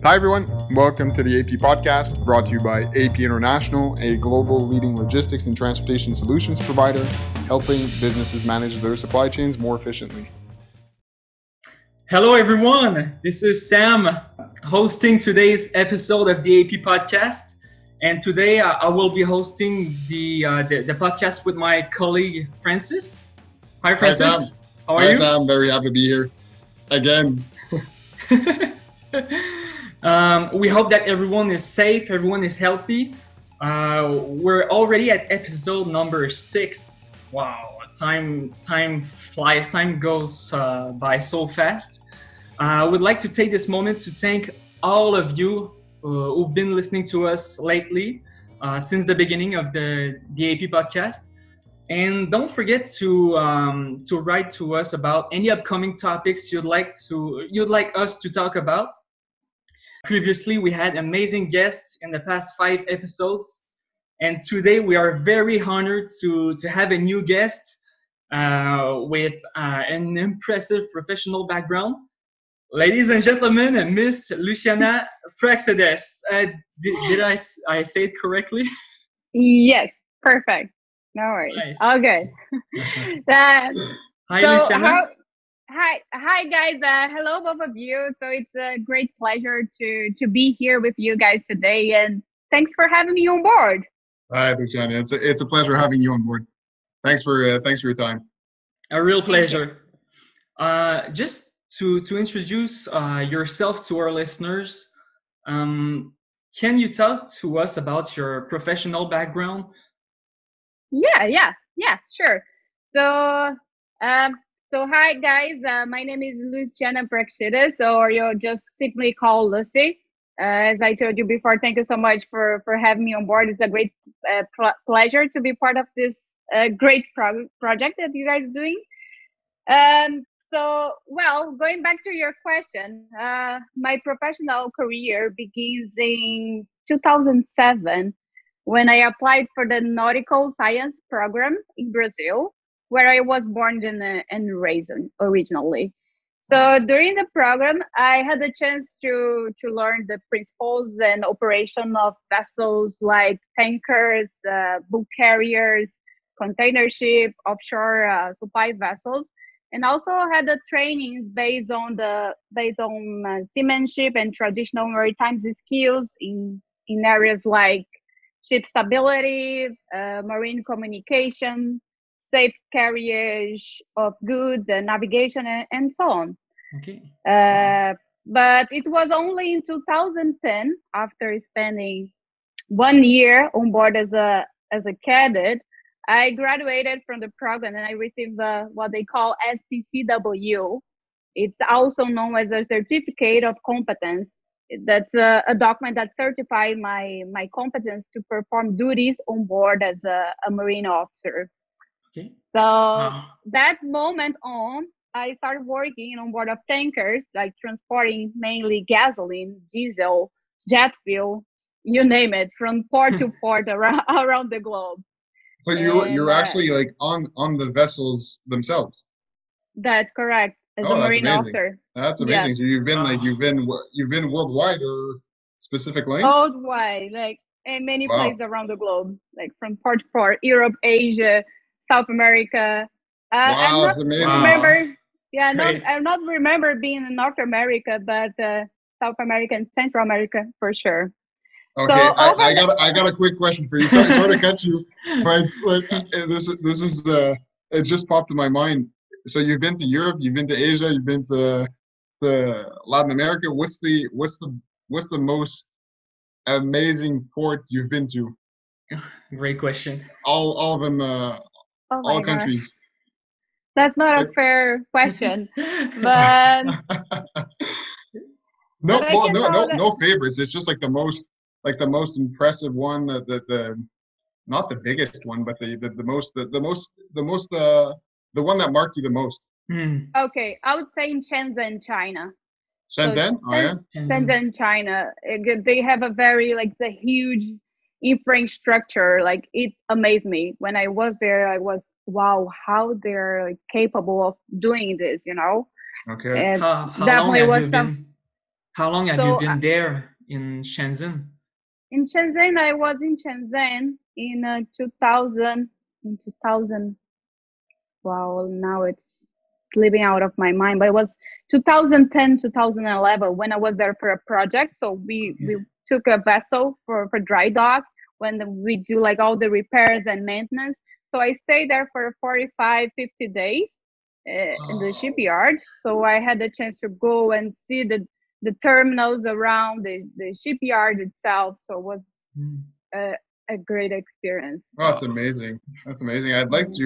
Hi everyone, welcome to the AP Podcast, brought to you by AP International, a global leading logistics and transportation solutions provider, helping businesses manage their supply chains more efficiently. Hello everyone, this is Sam hosting today's episode of the AP Podcast. And today I will be hosting the podcast with my colleague Francis. Hi Francis, Hi, Sam. How are you? Hi Sam, very happy to be here again. We hope that everyone is safe, everyone is healthy. We're already at episode number 6. Wow, time flies, time goes by so fast. I would like to take this moment to thank all of you who've been listening to us lately since the beginning of the AP podcast. And don't forget to write to us about any upcoming topics you'd like us to talk about. Previously, we had amazing guests in the past 5 episodes, and today we are very honored to have a new guest with an impressive professional background. Ladies and gentlemen, Miss Luciana Praxedes. Did I say it correctly? Yes, perfect. No worries. Nice. All good. Hi, Luciana. Hi guys. Hello, both of you. So it's a great pleasure to be here with you guys today, and thanks for having me on board. Hi, Luciana. It's a pleasure having you on board. Thanks for your time. A real pleasure. Just to introduce yourself to our listeners, can you talk to us about your professional background? Yeah, sure. So hi guys. My name is Luciana Praxedes, or you'll just simply call Lucy. As I told you before, thank you so much for having me on board. It's a great pleasure to be part of this great project that you guys are doing. So, going back to your question, my professional career begins in 2007 when I applied for the Nautical Science program in Brazil, where I was born and raised originally. So during the program, I had the chance to learn the principles and operation of vessels like tankers, bulk carriers, container ship, offshore supply vessels, and also had the trainings based on seamanship and traditional maritime skills in areas like ship stability, marine communication, safe carriage of goods, navigation, and so on. Okay. But it was only in 2010, after spending 1 year on board as a cadet, I graduated from the program and I received what they call STCW. It's also known as a Certificate of Competence. That's a document that certifies my competence to perform duties on board as a marine officer. Okay. So that moment on, I started working on board of tankers, like transporting mainly gasoline, diesel, jet fuel, you name it, from port to port around the globe. So you're actually like on the vessels themselves. That's correct. As a marine officer. That's amazing. Yeah. So you've been worldwide or specific lanes? Worldwide, like in many places around the globe, like from port to port, Europe, Asia, South America. Wow, that's amazing. I'm not remember being in North America, but South America and Central America for sure. Okay, so I got a quick question for you. Sorry to cut you, but this is it just popped in my mind. So you've been to Europe, you've been to Asia, you've been to Latin America. What's the most amazing port you've been to? Great question. All of them, all countries. Gosh. That's not a fair question, but no favorites. It's just like the most impressive one, the not the biggest one, but the one that marked you the most. Okay, I would say in Shenzhen, China. Shenzhen? Shenzhen, China. They have a very the huge infrastructure. Like, it amazed me when I was there. I was, wow, how they're capable of doing this. Okay. How definitely long was have some. you been? How long have you So been there in Shenzhen? in Shenzhen, I was in Shenzhen in 2000, in 2000. Wow, now it's slipping out of my mind, but it was 2010, 2011 when I was there for a project. So we took a vessel for dry dock when we do like all the repairs and maintenance. So I stayed there for 45, 50 days in the shipyard. So I had the chance to go and see the terminals around the shipyard itself. So it was a great experience. Oh, that's amazing. That's amazing.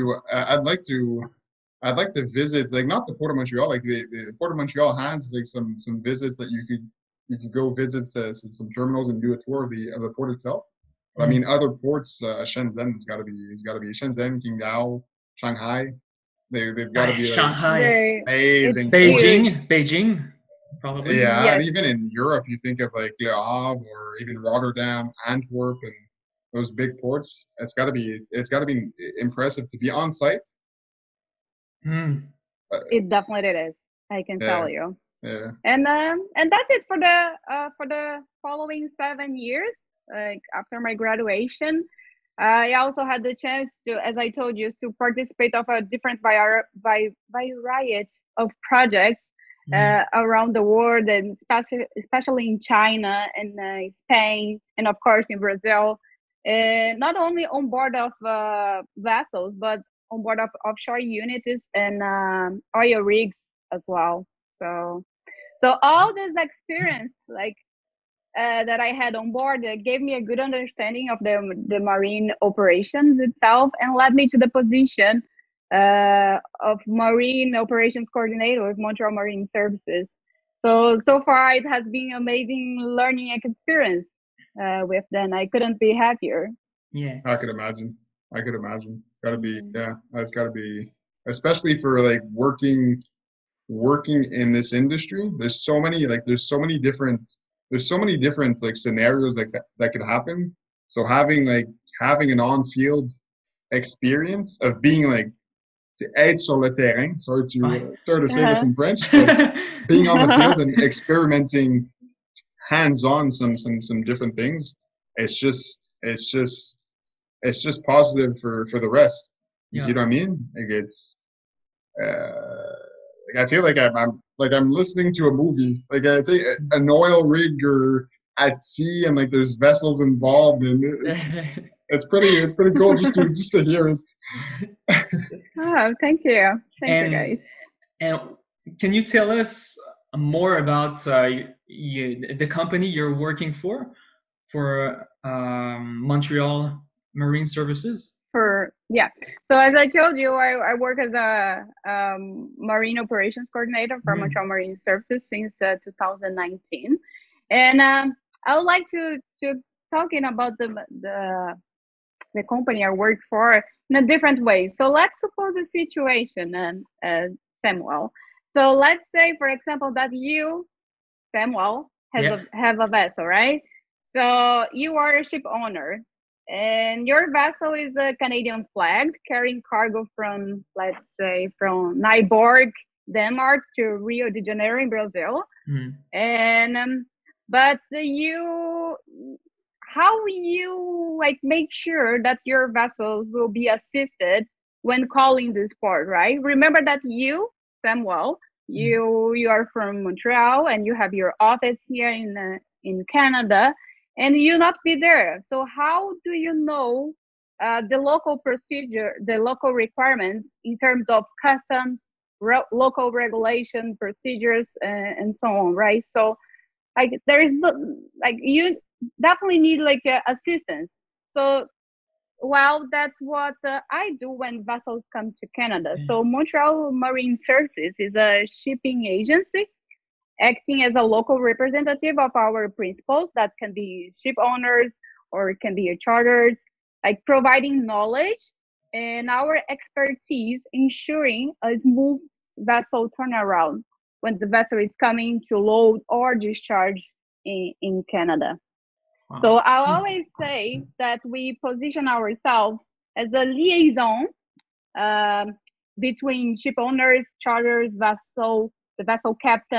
I'd like to visit, like not the Port of Montreal. Like the Port of Montreal has like some visits that you could go visit some terminals and do a tour of the port itself. But I mean, other ports, Shenzhen it's got to be Shenzhen, Qingdao, Shanghai. They've got to be like Shanghai, amazing. Beijing, probably. Yeah, Yes. and even in Europe, you think of like Le Havre or even Rotterdam, Antwerp, and those big ports. It's got to be impressive to be on site. It definitely is. I can tell you. Yeah. And that's it for the following 7 years. Like after my graduation, I also had the chance to, as I told you, to participate of a different variety of projects around the world, and especially in China and Spain, and of course in Brazil. Not only on board of vessels, but on board of offshore units and oil rigs as well. So all this experience, like that I had on board, gave me a good understanding of the marine operations itself, and led me to the position of Marine Operations Coordinator with Montreal Marine Services. So far, it has been amazing learning experience with them. I couldn't be happier. Yeah. I could imagine. It's got to be, it's got to be, especially for like working in this industry. There's so many different like scenarios that could happen. So having an on-field experience of being like to être sur le terrain, sorry to say this in French, but being on the field and experimenting hands-on some different things, it's just positive for the rest. You see what I mean? Like it's like I feel like I'm listening to a movie. Like I think an oil rig or at sea, and like there's vessels involved, and it's pretty cool just to hear it. Oh, thank you guys. And can you tell us more about the company you're working for Montreal Marine Services? So as I told you, I work as a Marine Operations Coordinator for Montreal Marine Services since 2019, and I would like to talking about the company I work for in a different way. So let's suppose a situation, Samuel. So let's say, for example, that you, Samuel, have a vessel, right? So you are a ship owner, and your vessel is a Canadian flag carrying cargo from, let's say, from Nyborg, Denmark to Rio de Janeiro in Brazil. And but how you like make sure that your vessels will be assisted when calling this port, right? Remember that you, Samuel, you are from Montreal and you have your office here in Canada, and you not be there. So how do you know the local procedure, the local requirements in terms of customs, local regulation procedures, and so on, right? So like there is like you definitely need like assistance. So that's what I do when vessels come to Canada. So Montreal Marine Services is a shipping agency acting as a local representative of our principals, that can be ship owners or it can be charters, like providing knowledge and our expertise, ensuring a smooth vessel turnaround when the vessel is coming to load or discharge in Canada. Wow. So I'll always say that we position ourselves as a liaison between ship owners, charters, the vessel captain,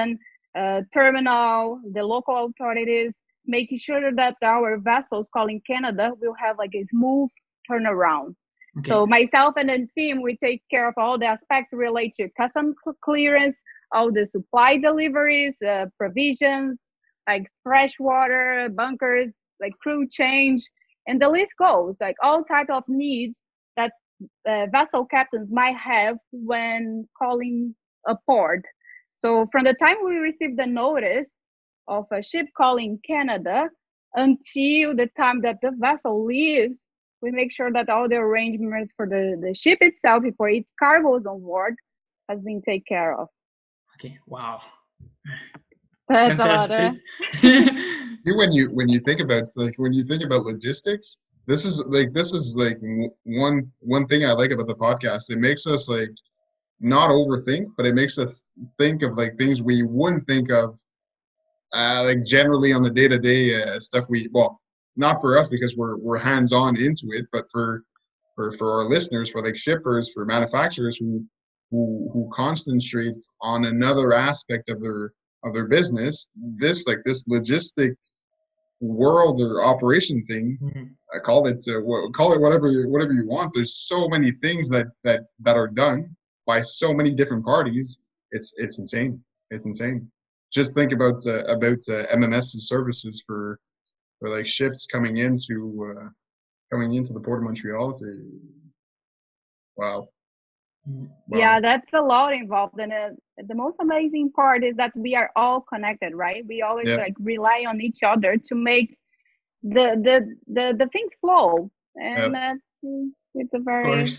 terminal, the local authorities, making sure that our vessels calling Canada will have like a smooth turnaround. Okay. So myself and the team, we take care of all the aspects related to custom clearance, all the supply deliveries, provisions, like fresh water, bunkers, like crew change, and the list goes, like all type of needs that vessel captains might have when calling a port. So from the time we receive the notice of a ship calling Canada until the time that the vessel leaves, we make sure that all the arrangements for the ship itself, for its cargoes on board, has been taken care of. Okay. Wow. That's a lot. Fantastic. When you think about logistics, this is like one thing I like about the podcast. It makes us like not overthink, but it makes us think of like things we wouldn't think of, like generally on the day-to-day stuff. Not for us because we're hands-on into it, but for our listeners, for like shippers, for manufacturers who concentrate on another aspect of their business, this logistic world or operation thing. I call it whatever you want. There's so many things that are done by so many different parties. It's insane. It's insane. Just think about MMS services for like ships coming into the Port of Montreal. Wow. Yeah, that's a lot involved, and the most amazing part is that we are all connected, right? We always like rely on each other to make the things flow, and it's a very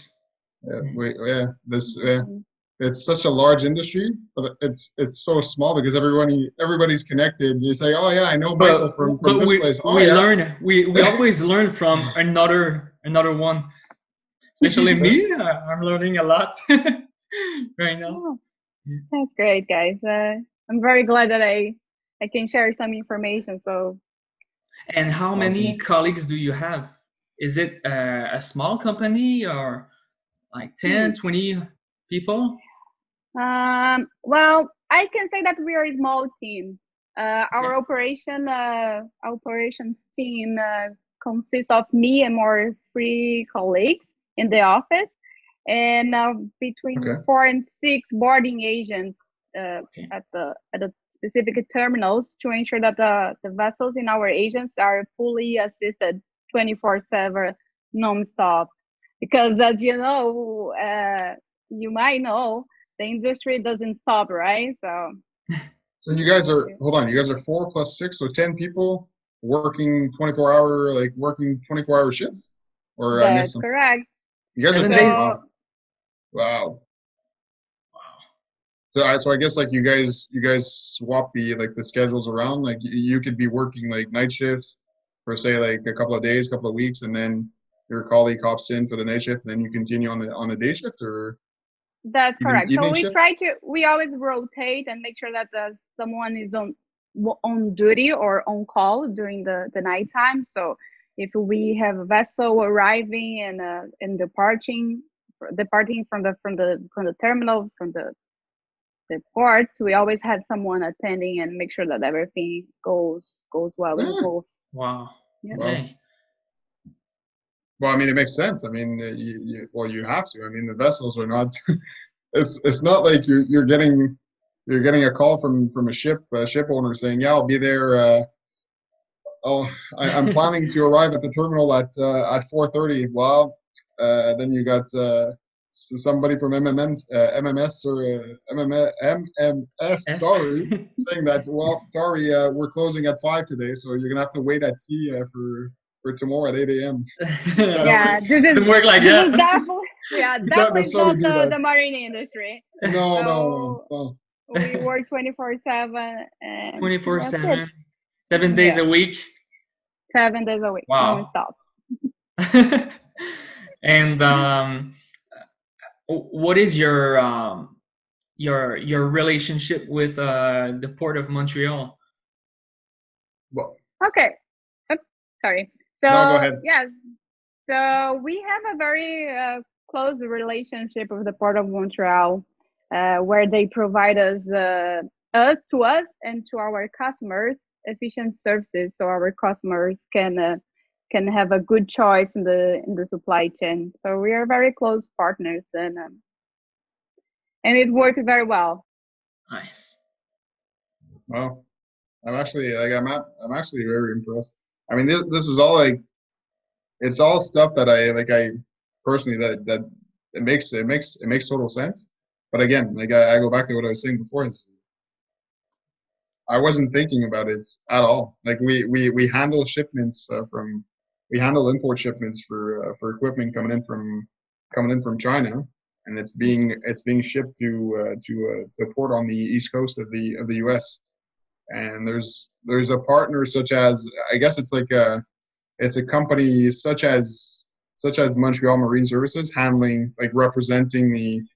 it's such a large industry, but it's so small because everybody's connected. You say, oh yeah, I know Michael from this place. Oh, we always learn from another one. Especially me, I'm learning a lot right now. Oh, that's great, guys. I'm very glad that I can share some information. So. And how many colleagues do you have? Is it a small company or like 10, 20 people? Well, I can say that we are a small team. Our operations team consists of me and more 3 colleagues in the office, and between 4 and 6 boarding agents at the specific terminals to ensure that the vessels in our agents are fully assisted 24/7 non-stop. Because as you know, you might know, the industry doesn't stop, right? So you guys are 4 plus 6, so 10 people working 24-hour shifts? Or that's correct. You guys 7 are days. Wow. So I guess like you guys swap the schedules around. Like you could be working like night shifts for say like a couple of days, couple of weeks, and then your colleague hops in for the night shift, and then you continue on the day shift, or that's correct. So shift? we always rotate and make sure that someone is on duty or on call during the nighttime. So if we have a vessel arriving and departing from the terminal, from the port, we always had someone attending and make sure that everything goes well and smooth. Wow. Yeah. Okay. Well, I mean, it makes sense. I mean, you have to. I mean, the vessels are not. It's not like you're getting a call from a ship owner saying, "Yeah, I'll be there." I'm planning to arrive at the terminal at 4:30. Well, then you got somebody from MMS sorry, saying that, well, sorry, we're closing at 5 today, so you're gonna have to wait at sea for tomorrow at 8 a.m. Yeah, this is work like this that. is definitely not the marine industry. No. We work 24/7 and 24/7, 7 days a week. 7 days a week. Wow. Non-stop. And what is your relationship with the Port of Montreal? Well, okay. Sorry. So no, go ahead. yes. So we have a very close relationship with the Port of Montreal, where they provide us to us and to our customers efficient services, so our customers can have a good choice in the supply chain. So we are very close partners, and it worked very well. Nice. Well, I'm actually like I'm actually very impressed. I mean, this is all like it's all stuff that I personally that it makes total sense. But again, like I go back to what I was saying before. I wasn't thinking about it at all. Like we handle shipments we handle import shipments for equipment coming in from China, and it's being shipped to a port on the east coast of the U.S. And there's a partner such as I guess it's a company such as Montreal Marine Services handling like representing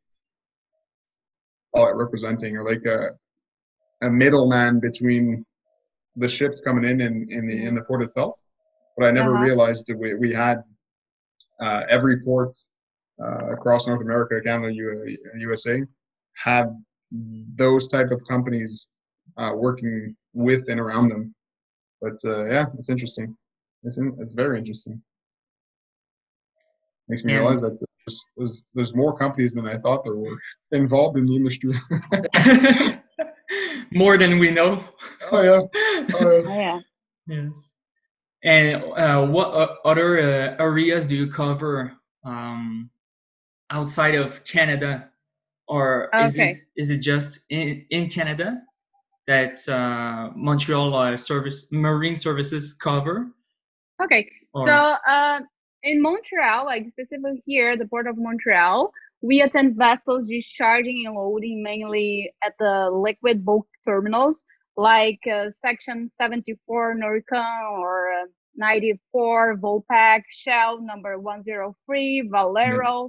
representing or like a middleman between the ships coming in the port itself. But I never realized that we had every port across North America, Canada, USA had those type of companies working with and around them. But yeah, it's interesting. It's very interesting. Makes me realize that there's more companies than I thought there were involved in the industry. More than we know. Oh yeah. Yeah. Yes. And what other areas do you cover outside of Canada, or is it just in Canada that Montreal Marine Services cover? Okay, so in Montreal, like specifically here, the Port of Montreal, we attend vessels discharging and loading mainly at the liquid bulk terminals, like Section 74 Noricon or 94 Vopak, Shell number 103, Valero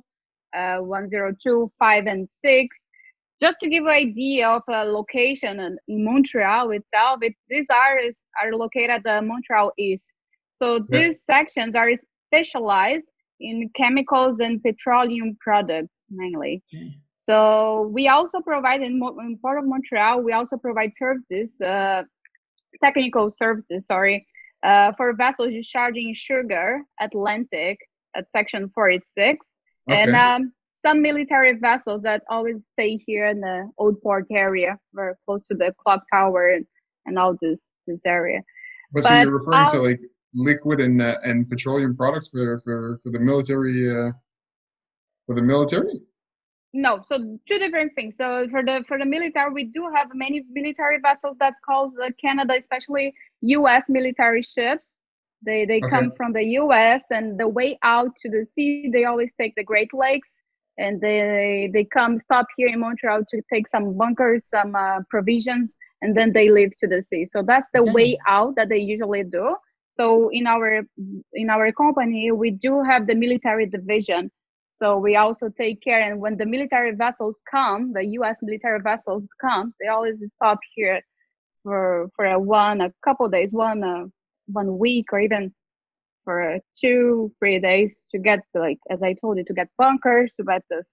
102, 5, and 6. Just to give an idea of a location in Montreal itself, these are located at the Montreal East. So these sections are specialized in chemicals and petroleum products mainly. So we also provide in Port of Montreal, we also provide services, technical services, for vessels discharging sugar Atlantic at Section 46. And some military vessels that always stay here in the Old Port area, very close to the clock tower and all this area. But so you're referring to like liquid and petroleum products for the military for the military? No, so two different things. So for the military, we do have many military vessels that calls Canada, especially U.S. military ships. They come from the U.S. and the way out to the sea, they always take the Great Lakes, and they come stop here in Montreal to take some bunkers, some provisions, and then they leave to the sea. So that's the way out that they usually do. So in our company, we do have the military division. So we also take care, and when the military vessels come, the U.S. military vessels come, they always stop here for a couple days, one week, or even for 2-3 days to get, like as I told you, to get bunkers, to get the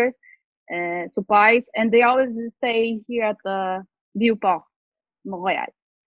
supplies, and they always stay here at the Vieux-Port, Montréal.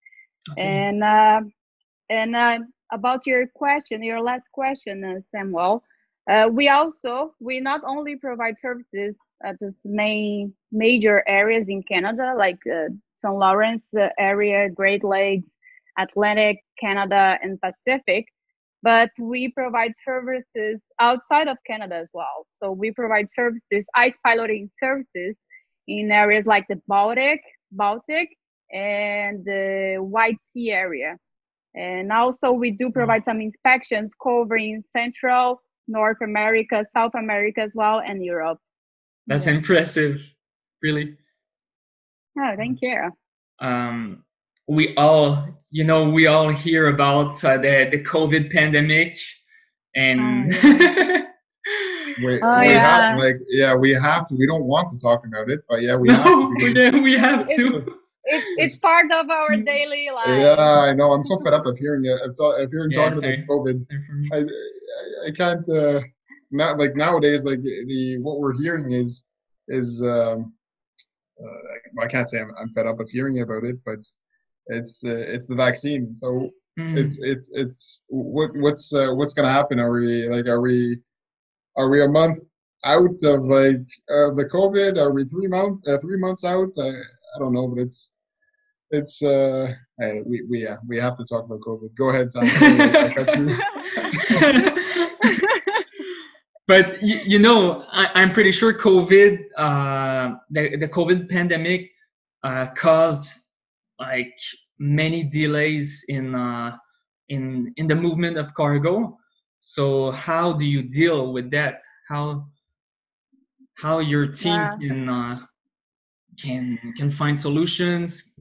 And about your last question, Samuel. We not only provide services at this major areas in Canada, like St. Lawrence area, Great Lakes, Atlantic, Canada, and Pacific, but we provide services outside of Canada as well. So we provide services, ice piloting services in areas like the Baltic, and the White Sea area. And also we do provide some inspections covering Central, North America, South America as well, and Europe. That's impressive, really. Oh, thank you. We all hear about the COVID pandemic, and we have to. We don't want to talk about it, but yeah, we have to. We have to. It's part of our daily life. Yeah, I know. I'm so fed up of hearing it. Of hearing talking about COVID. I can't. Not like nowadays. Like what we're hearing is I can't say I'm fed up of hearing about it, but it's the vaccine. So it's what's gonna happen? Are we a month out of the COVID? Are we 3 months out? I don't know, but it's hey, we have to talk about COVID. Go ahead, Sam. I cut you. But I'm pretty sure COVID, the COVID pandemic, caused like many delays in the movement of cargo. So how do you deal with that? How your team can find solutions?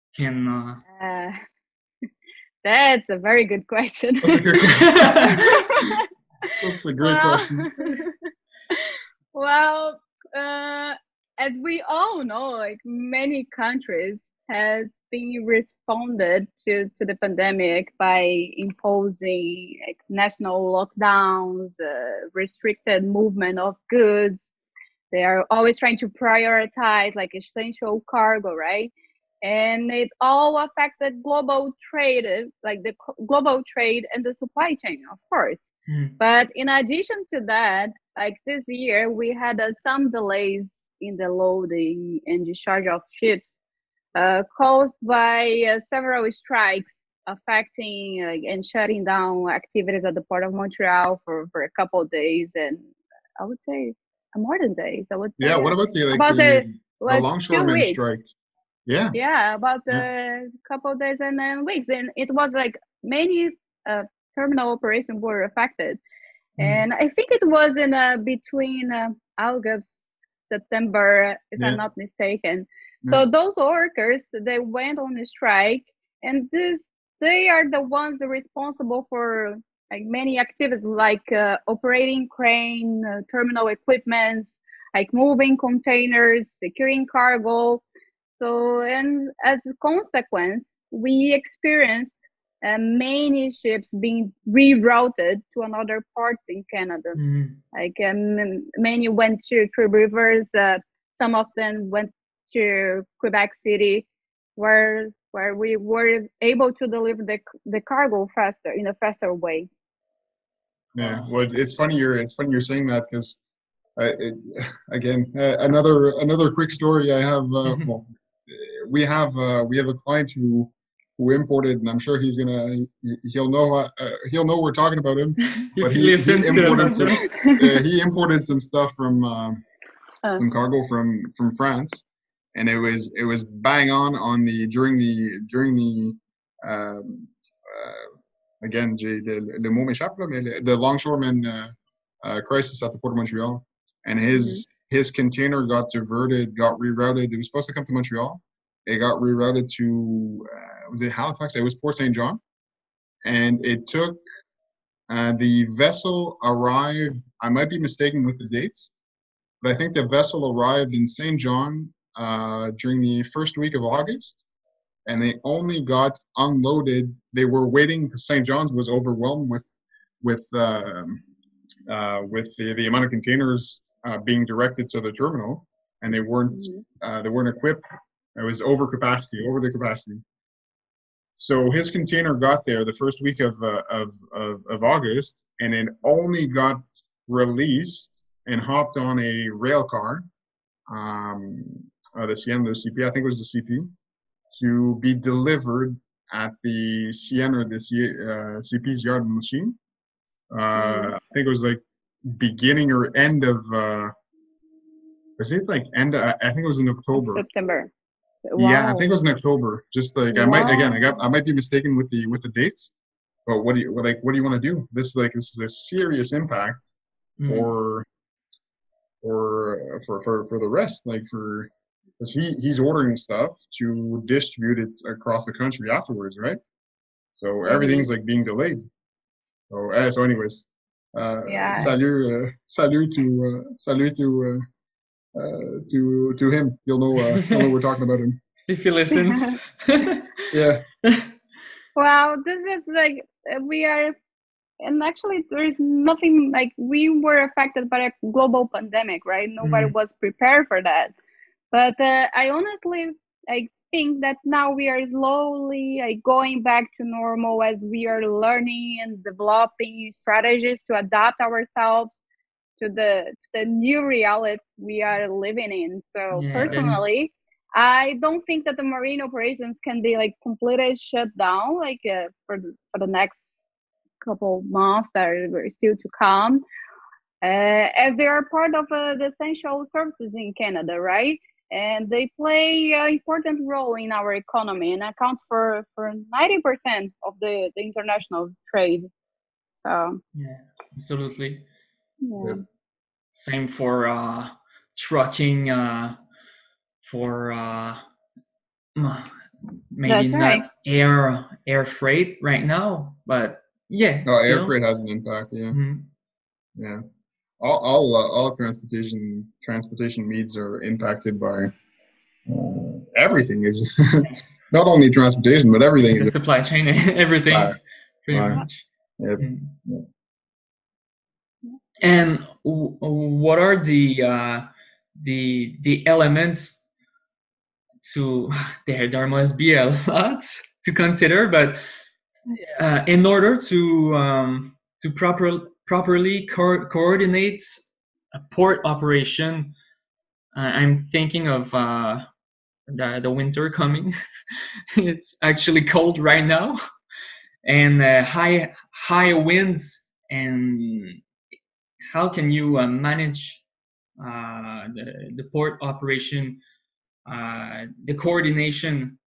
That's a very good question. That's a good question. That's a great question. Well, as we all know, like many countries has been responded to the pandemic by imposing like national lockdowns, restricted movement of goods. They are always trying to prioritize like essential cargo, right? And it all affected global trade, like the global trade and the supply chain, of course. But in addition to that, like this year, we had some delays in the loading and discharge of ships caused by several strikes affecting and shutting down activities at the Port of Montreal for a couple of days, and I would say more than days. I would say, yeah. What about the longshoremen strike? Yeah, about a couple of days and then weeks, and it was like many terminal operations were affected, and I think it was in between August, September, if I'm not mistaken. So those workers, they went on a strike, and they are the ones responsible for like many activities, like operating crane, terminal equipments, like moving containers, securing cargo. So, and as a consequence, we experienced many ships being rerouted to another ports in Canada. Like many went to Three Rivers, some of them went to Quebec City, where we were able to deliver the cargo faster, in a faster way. Yeah, well, it's funny you're saying that, because again, another quick story I have. Well, we have a client who imported, and I'm sure he'll know we're talking about him. But he imported some stuff from some cargo from France, and it was bang on the during the again, le mot m'échappe, mais the longshoreman crisis at the Port of Montreal, and his container got rerouted. It was supposed to come to Montreal. It got rerouted to was it Halifax? It was Port St. John, and it took the vessel arrived. I might be mistaken with the dates, but I think the vessel arrived in St. John during the first week of August, and they only got unloaded. They were waiting because St. John's was overwhelmed with the amount of containers being directed to the terminal, and they weren't equipped. It was over the capacity. So his container got there the first week of August, and it only got released and hopped on a rail car, the CP, I think it was the CP, to be delivered at the CN or the CP's yard machine. I think it was like beginning or end of. Was it like end? I think it was in October. September. Wow. Yeah, I think it was in October. Just like I might be mistaken with the dates. But what do you want to do? This is a serious impact for the rest. Because he's ordering stuff to distribute it across the country afterwards, right? So everything's like being delayed. So anyways, salut to him. You'll know we're talking about him if he listens. Yeah. Well, this is like we are, and actually there is nothing, like we were affected by a global pandemic, right? Nobody was prepared for that. But I honestly think that now we are slowly going back to normal as we are learning and developing strategies to adapt ourselves to the new reality we are living in. So Yeah, and personally, I don't think that the marine operations can be completely shut down for the next couple months that are still to come, as they are part of the essential services in Canada, right? And they play an important role in our economy and account for 90% of the international trade. So yeah, absolutely. yeah, Same for trucking, for maybe that's right. not air freight right now, but yeah, No, air still. freight has an impact. Yeah, Mhm. yeah. All transportation needs are impacted by everything. Is not only transportation, but everything The is supply chain, everything, impacted pretty by. much. Yeah, Mm. yeah. And what are the elements to there must be a lot to consider, but in order to properly coordinate a port operation, I'm thinking of the winter coming. It's actually cold right now, and high winds. And how can you manage the port operation, the coordination?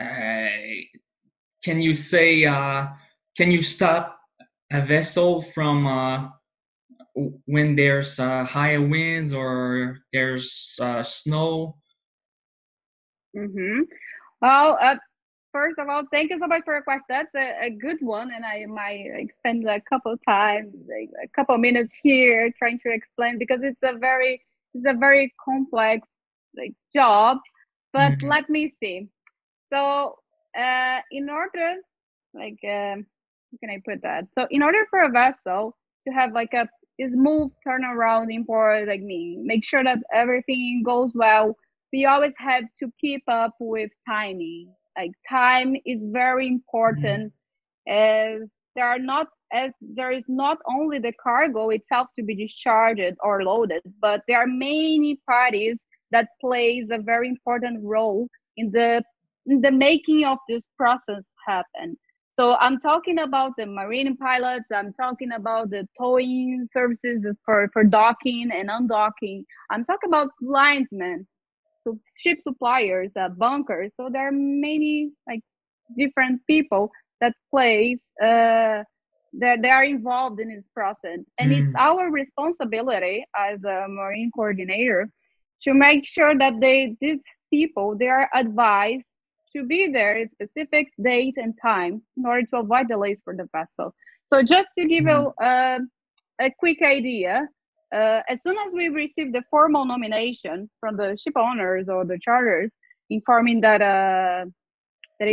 Can you say, can you stop a vessel from when there's high winds or there's snow? Mm-hmm. Well, first of all, thank you so much for your question. That's a good one, and I might spend a couple times, a couple minutes here trying to explain because it's a very complex job. But Mhm. let me see. So, in order, how can I put that? So, in order for a vessel to have a smooth turnaround in port, make sure that everything goes well, we always have to keep up with timing. Like time is very Mhm. important, as there is not only the cargo itself to be discharged or loaded, but there are many parties that plays a very important role in the making of this process happen. So I'm talking about the marine pilots, I'm talking about the towing services for docking and undocking. I'm talking about linesmen, so ship suppliers, bunkers. So there are many different people that plays that they are involved in this process, and it's Mm. our responsibility as a marine coordinator to make sure that these people they are advised to be there at specific date and time in order to avoid delays for the vessel. So just to give Mm. you a quick idea, as soon as we receive the formal nomination from the ship owners or the charters informing that that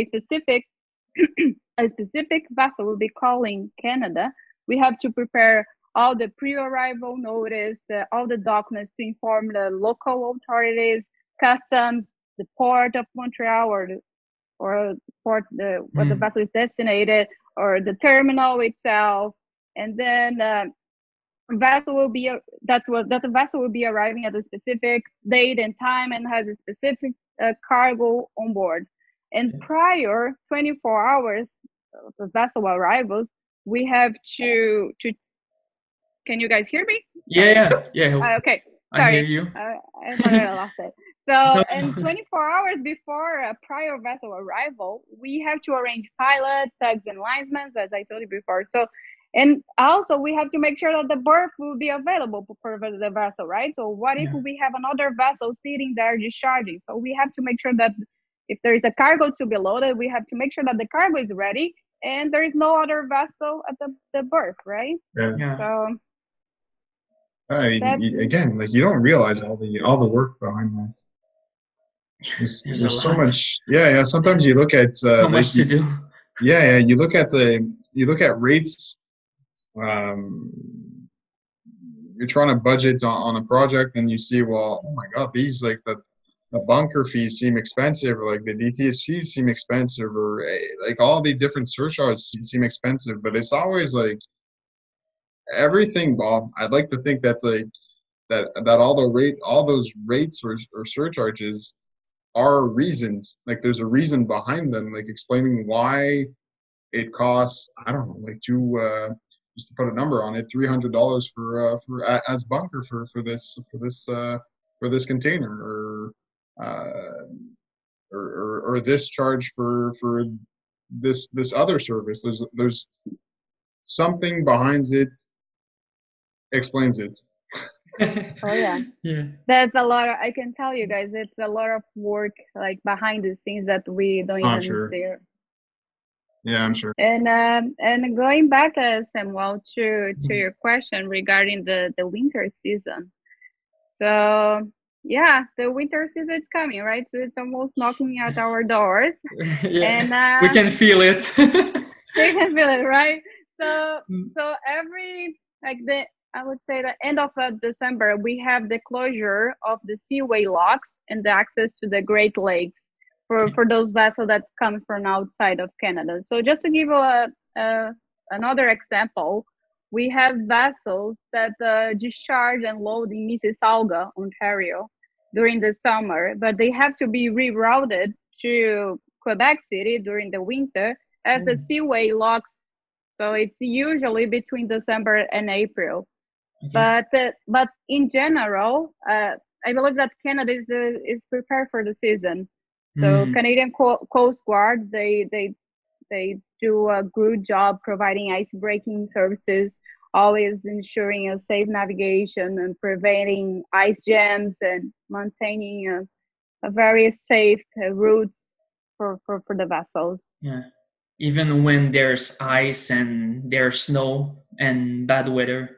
a specific vessel will be calling Canada, we have to prepare all the pre-arrival notice, all the documents to inform the local authorities, customs, the port of Montreal, or port where the Mm. vessel is designated, or the terminal itself, and then vessel will be that the vessel will be arriving at a specific date and time and has a specific cargo on board. And prior 24 hours of the vessel arrivals, we have to. Can you guys hear me? Sorry. Yeah, yeah. Okay. I hear Sorry. you. I thought I lost it. So, No. and 24 hours before a prior vessel arrival, we have to arrange pilots, tugs, and linesmen, as I told you before. So, and also we have to make sure that the berth will be available for the vessel, right? So, what if Yeah. we have another vessel sitting there discharging? So, we have to make sure that if there is a cargo to be loaded, we have to make sure that the cargo is ready and there is no other vessel at the berth, right? Yeah. Yeah. So, that's Again, like you don't realize all the work behind that. There's a There's so lot. much. Yeah, yeah. Sometimes you look at So much to do. yeah. You look at rates. Um, you're trying to budget on a project, and you see, well, oh my God, these the bunker fees seem expensive, or like the DTSGs seem expensive, or like all the different surcharges seem expensive. But it's always like everything, Bob. I'd like to think that like that all those rates or surcharges are reasons. Like there's a reason behind them, like explaining why it costs, I don't know, like just to put a number on it, $300 for as bunker for this container, or this charge for this other service. There's something behind it explains it. Oh yeah. Yeah. That's a lot of, I can tell you guys, it's a lot of work like behind the scenes that we don't I'm even sure. see. Yeah, I'm sure. And going back, Samuel, to your question regarding the winter season. So yeah, the winter season is coming, right? So it's almost knocking at our doors. Yeah. And We can feel it. they can feel it, right? So Mm. so every like I would say the end of December, we have the closure of the seaway locks and the access to the Great Lakes for those vessels that come from outside of Canada. So just to give you another example, we have vessels that discharge and load in Mississauga, Ontario, during the summer, but they have to be rerouted to Quebec City during the winter as the seaway locks. So it's usually between December and April. Okay. But in general, I believe that Canada is prepared for the season. So Canadian Coast Guard, they do a good job providing ice breaking services, always ensuring a safe navigation and preventing ice jams and maintaining a very safe routes for the vessels. Yeah. Even when there's ice and there's snow and bad weather.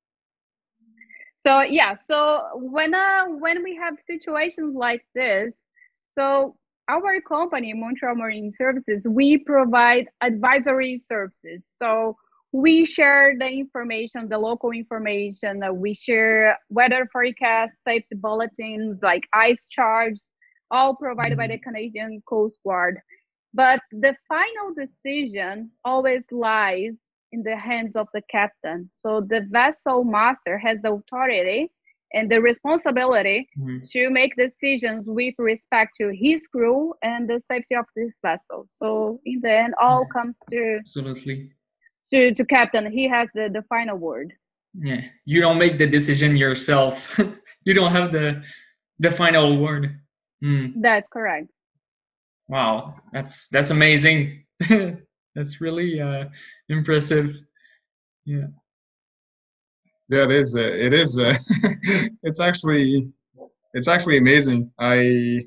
So yeah, so when we have situations like this, so our company, Montreal Marine Services, we provide advisory services. So we share the information, the local information. We share weather forecasts, safety bulletins, like ice charts, all provided by the Canadian Coast Guard. But the final decision always lies in the hands of the captain. So the vessel master has the authority and the responsibility to make decisions with respect to his crew and the safety of this vessel. So in the end, all comes Absolutely. to captain. He has the final word. Yeah. You don't make the decision yourself. You don't have the final word. That's correct. Wow, that's amazing. That's really impressive. Yeah. Yeah, it is. It is. It's actually amazing. I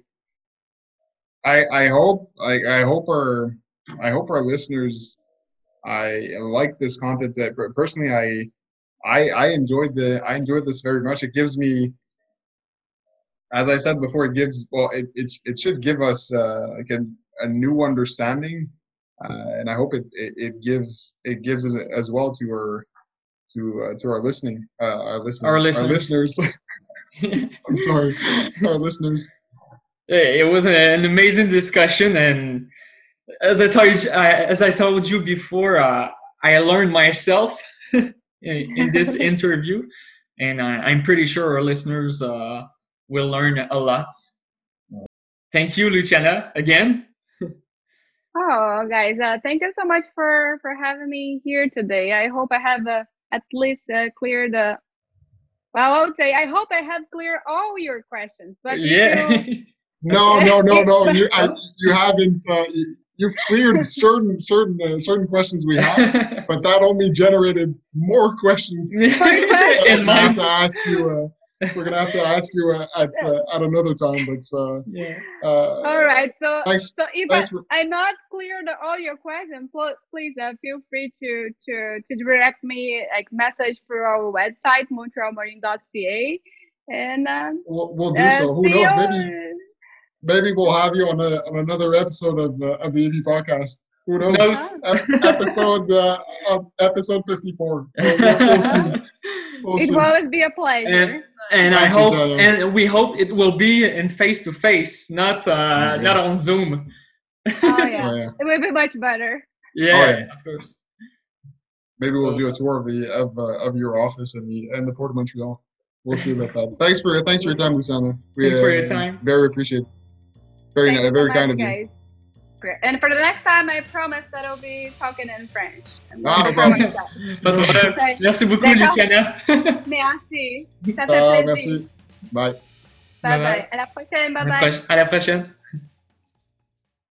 hope our listeners like this content. That personally, I enjoyed this very much. It gives me, as I said before, it should give us like a new understanding, and I hope it gives it as well to our listeners. I'm sorry, our listeners. It was an amazing discussion, and as I told you before, I learned myself in this interview, and I'm pretty sure our listeners will learn a lot. Thank you, Luciana, again. Oh, guys, thank you so much for having me here today. I hope I have at least cleared the. Well, I would say I hope I have cleared all your questions. But Yeah. No. You haven't. You've cleared certain questions we have, but that only generated more questions. In mind. We're gonna have to ask you at another time. But Yeah. All right. So thanks, so if thanks I not cleared all your questions, please feel free to direct me, like message through our website montrealmarine.ca, and we'll do so. Who knows? Maybe we'll have you on another episode of the EV podcast. Who knows? Episode 54. We'll see. It will always be a pleasure. And Thanks, I hope, Luciano. and we hope it will be in face to face, not on Zoom. Oh yeah. Oh, yeah. It will be much better. Yeah, of course. Maybe we'll do a tour of your office and the Port of Montreal. We'll see about that. Thanks for your time, Luciano. Thanks for your time. Very appreciate. Very Thank you so very much, kind of you. guys. Great. And for the next time, I promise that I'll be talking in French. Ah, no problem. Pas de problème. Ouais. Merci beaucoup, D'accord. Luciana. Merci. Ça fait plaisir. Merci. Bye. Bye Bye-bye. bye. À la prochaine. Bye bye. À la prochaine.